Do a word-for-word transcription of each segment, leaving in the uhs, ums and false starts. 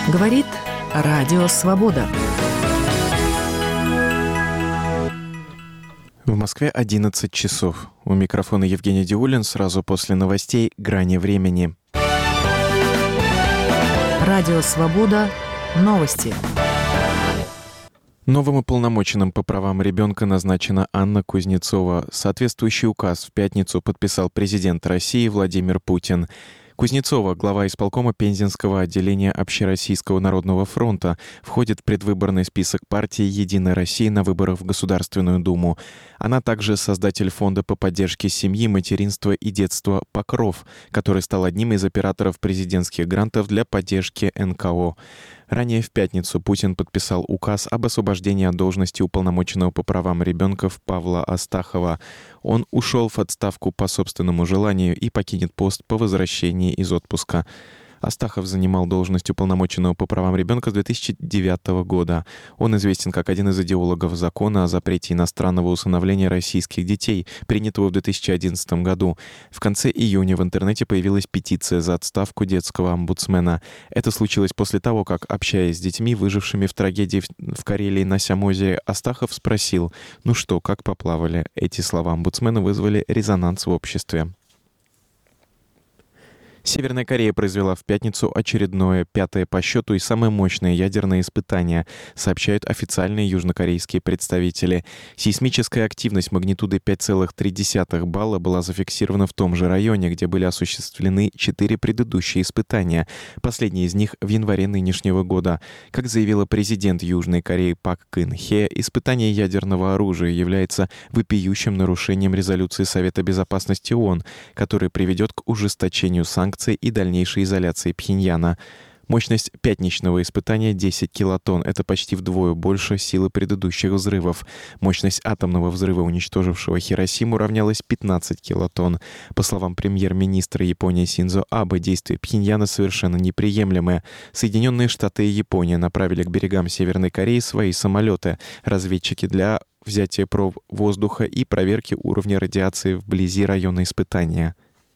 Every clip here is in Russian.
Говорит Радио Свобода. В Москве одиннадцать часов. У микрофона Евгений Диулин. Сразу после новостей «Грани времени». Радио Свобода. Новости. Новым уполномоченным по правам ребенка назначена Анна Кузнецова. Соответствующий указ в пятницу подписал президент России Владимир Путин. Кузнецова, глава исполкома Пензенского отделения Общероссийского народного фронта, входит в предвыборный список партии «Единая Россия» на выборах в Государственную Думу. Она также создатель фонда по поддержке семьи, материнства и детства «Покров», который стал одним из операторов президентских грантов для поддержки эн ка о. Ранее в пятницу Путин подписал указ об освобождении от должности уполномоченного по правам ребенка Павла Астахова. Он ушел в отставку по собственному желанию и покинет пост по возвращении из отпуска. Астахов занимал должность уполномоченного по правам ребенка с две тысячи девятого года. Он известен как один из идеологов закона о запрете иностранного усыновления российских детей, принятого в две тысячи одиннадцатом году. В конце июня в интернете появилась петиция за отставку детского омбудсмена. Это случилось после того, как, общаясь с детьми, выжившими в трагедии в Карелии на Сямозере, Астахов спросил: «Ну что, как поплавали?» Эти слова омбудсмена вызвали резонанс в обществе. Северная Корея произвела в пятницу очередное, пятое по счету и самое мощное ядерное испытание, сообщают официальные южнокорейские представители. Сейсмическая активность магнитудой пять целых три десятых балла была зафиксирована в том же районе, где были осуществлены четыре предыдущие испытания, последнее из них в январе нынешнего года. Как заявила президент Южной Кореи Пак Кын Хе, испытание ядерного оружия является вопиющим нарушением резолюции Совета Безопасности ООН, который приведет к ужесточению санкций и дальнейшей изоляции Пхеньяна. Мощность пятничного испытания десять килотонн. Это почти вдвое больше силы предыдущих взрывов. Мощность атомного взрыва, уничтожившего Хиросиму, равнялась пятнадцать килотонн. По словам премьер-министра Японии Синдзо Абе, действия Пхеньяна совершенно неприемлемые. Соединенные Штаты и Япония направили к берегам Северной Кореи свои самолеты, разведчики для взятия проб воздуха и проверки уровня радиации вблизи района испытания.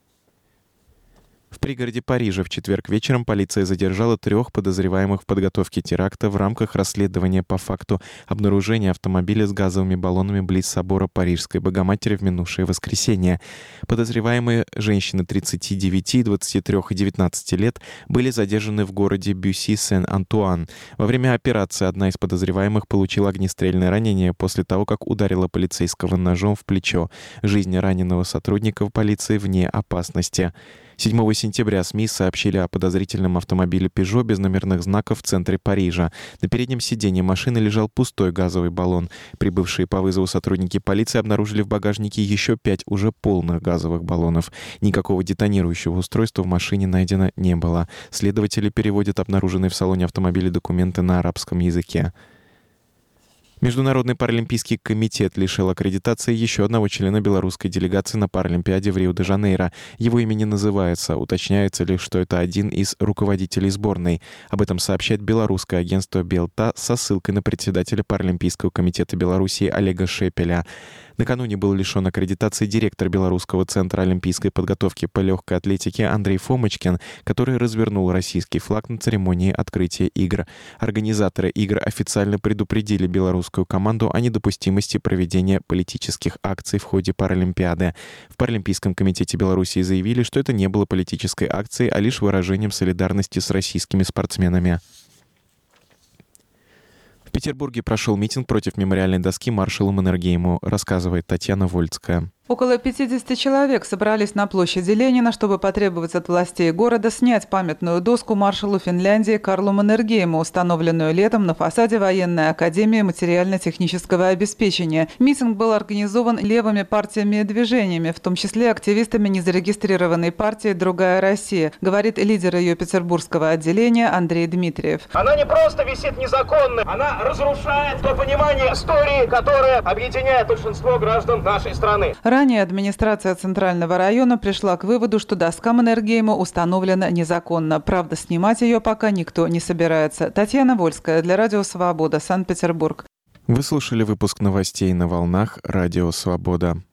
В пригороде Парижа в четверг вечером полиция задержала трех подозреваемых в подготовке теракта в рамках расследования по факту обнаружения автомобиля с газовыми баллонами близ собора Парижской Богоматери в минувшее воскресенье. Подозреваемые женщины тридцати девяти, двадцати трёх и девятнадцати лет были задержаны в городе Бюсси-Сен-Антуан. Во время операции одна из подозреваемых получила огнестрельное ранение после того, как ударила полицейского ножом в плечо. Жизнь раненого сотрудника полиции вне опасности. седьмого сентября СМИ сообщили о подозрительном автомобиле Peugeot без номерных знаков в центре Парижа. На переднем сиденье машины лежал пустой газовый баллон. Прибывшие по вызову сотрудники полиции обнаружили в багажнике еще пять уже полных газовых баллонов. Никакого детонирующего устройства в машине найдено не было. Следователи переводят обнаруженные в салоне автомобиля документы на арабском языке. Международный паралимпийский комитет лишил аккредитации еще одного члена белорусской делегации на Паралимпиаде в Рио-де-Жанейро. Его имя не называется. Уточняется лишь, что это один из руководителей сборной. Об этом сообщает белорусское агентство «Белта» со ссылкой на председателя Паралимпийского комитета Беларуси Олега Шепеля. Накануне был лишен аккредитации директор Белорусского центра олимпийской подготовки по легкой атлетике Андрей Фомочкин, который развернул российский флаг на церемонии открытия игр. Организаторы игр официально предупредили белорусскую команду о недопустимости проведения политических акций в ходе Паралимпиады. В Паралимпийском комитете Беларуси заявили, что это не было политической акцией, а лишь выражением солидарности с российскими спортсменами. В Петербурге прошел митинг против мемориальной доски маршалу Маннергейму, рассказывает Татьяна Вольцкая. Около пятидесяти человек собрались на площади Ленина, чтобы потребовать от властей города снять памятную доску маршалу Финляндии Карлу Маннергейму, установленную летом на фасаде военной академии материально-технического обеспечения. Митинг был организован левыми партиями и движениями, в том числе активистами незарегистрированной партии «Другая Россия», говорит лидер ее петербургского отделения Андрей Дмитриев. Она не просто висит незаконно, она разрушает то понимание истории, которое объединяет большинство граждан нашей страны. Ранее администрация Центрального района пришла к выводу, что доска Маннергейма установлена незаконно. Правда, снимать ее пока никто не собирается. Татьяна Вольская для Радио Свобода, Санкт-Петербург. Вы слушали выпуск новостей на волнах Радио Свобода.